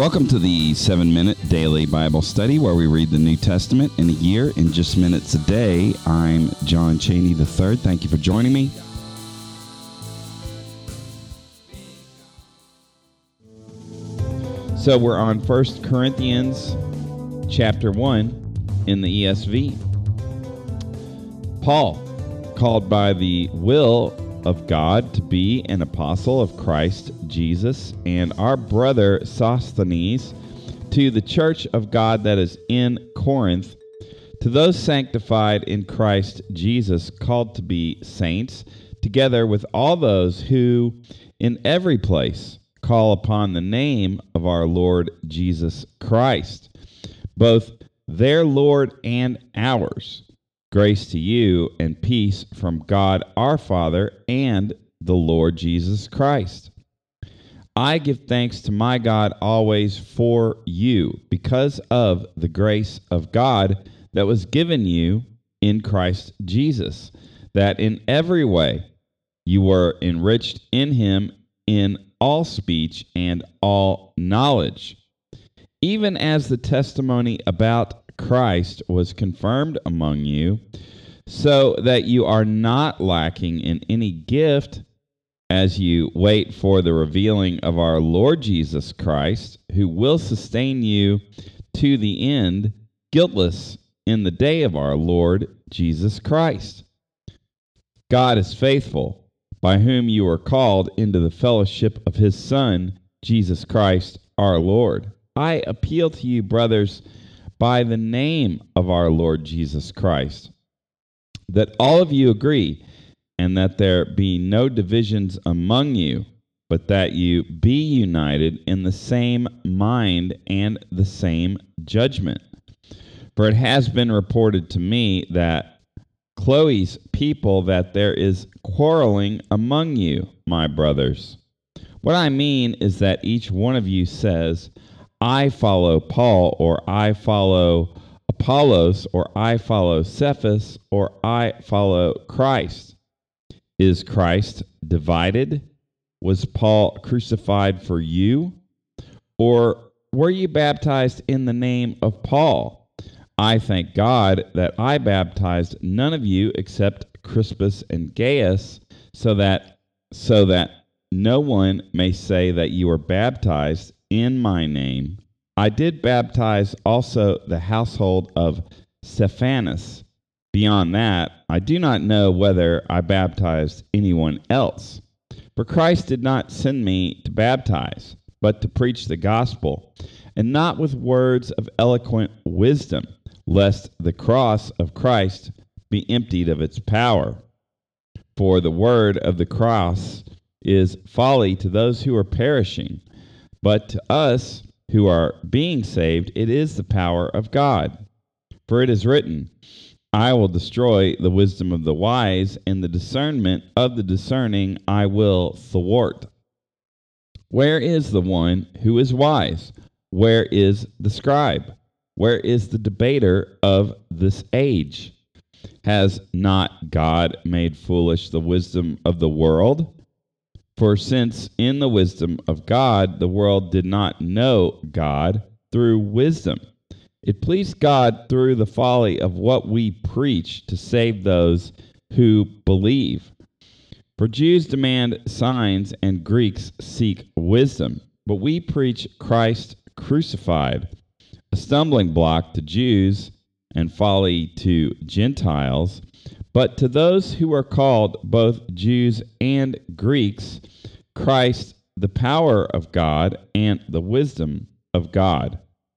Welcome to the 7-Minute Daily Bible Study, where we read the New Testament in a year in just minutes a day. I'm John Cheney III. Thank you for joining me. So we're on 1 Corinthians chapter 1 in the ESV. Paul, called by the will of God to be an apostle of Christ Jesus, and our brother Sosthenes, to the church of God that is in Corinth, to those sanctified in Christ Jesus, called to be saints, together with all those who in every place call upon the name of our Lord Jesus Christ, both their Lord and ours. Grace to you and peace from God our Father and the Lord Jesus Christ. I give thanks to my God always for you, because of the grace of God that was given you in Christ Jesus, that in every way you were enriched in him in all speech and all knowledge, even as the testimony about Christ was confirmed among you, so that you are not lacking in any gift as you wait for the revealing of our Lord Jesus Christ, who will sustain you to the end, guiltless in the day of our Lord Jesus Christ. God is faithful, by whom you are called into the fellowship of his Son, Jesus Christ our Lord. I appeal to you, brothers, by the name of our Lord Jesus Christ, that all of you agree, and that there be no divisions among you, but that you be united in the same mind and the same judgment. For it has been reported to me that Chloe's people, that there is quarreling among you, my brothers. What I mean is that each one of you says, I follow Paul, or I follow Apollos, or I follow Cephas, or I follow Christ. Is Christ divided? Was Paul crucified for you? Or were you baptized in the name of Paul? I thank God that I baptized none of you except Crispus and Gaius, so that no one may say that you were baptized in my name. I did baptize also the household of Stephanas. Beyond that, I do not know whether I baptized anyone else. For Christ did not send me to baptize, but to preach the gospel, and not with words of eloquent wisdom, lest the cross of Christ be emptied of its power. For the word of the cross is folly to those who are perishing, but to us who are being saved, it is the power of God. For it is written, I will destroy the wisdom of the wise, and the discernment of the discerning I will thwart. Where is the one who is wise? Where is the scribe? Where is the debater of this age? Has not God made foolish the wisdom of the world? For since in the wisdom of God the world did not know God through wisdom, it pleased God through the folly of what we preach to save those who believe. For Jews demand signs and Greeks seek wisdom, but we preach Christ crucified, a stumbling block to Jews and folly to Gentiles. But to those who are called, both Jews and Greeks, Christ, the power of God and the wisdom of God.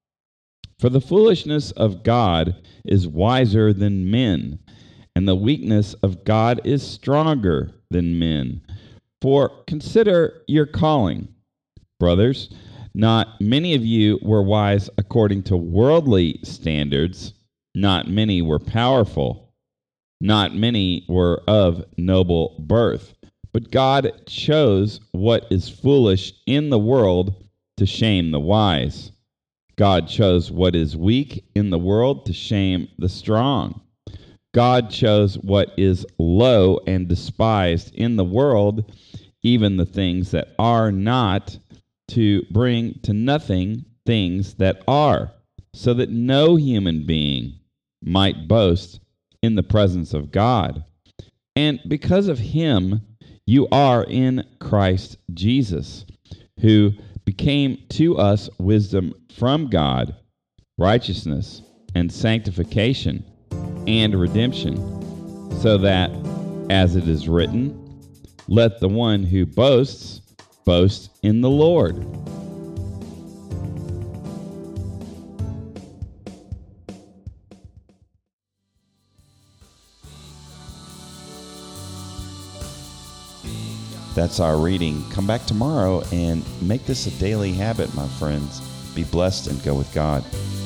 For the foolishness of God is wiser than men, and the weakness of God is stronger than men. For consider your calling, brothers. Not many of you were wise according to worldly standards. Not many were powerful. Not many were of noble birth, but God chose what is foolish in the world to shame the wise. God chose what is weak in the world to shame the strong. God chose what is low and despised in the world, even the things that are not, to bring to nothing things that are, so that no human being might boast in the presence of God. And because of him, you are in Christ Jesus, who became to us wisdom from God, righteousness and sanctification and redemption, so that, as it is written, let the one who boasts boast in the Lord. That's our reading. Come back tomorrow and make this a daily habit, my friends. Be blessed and go with God.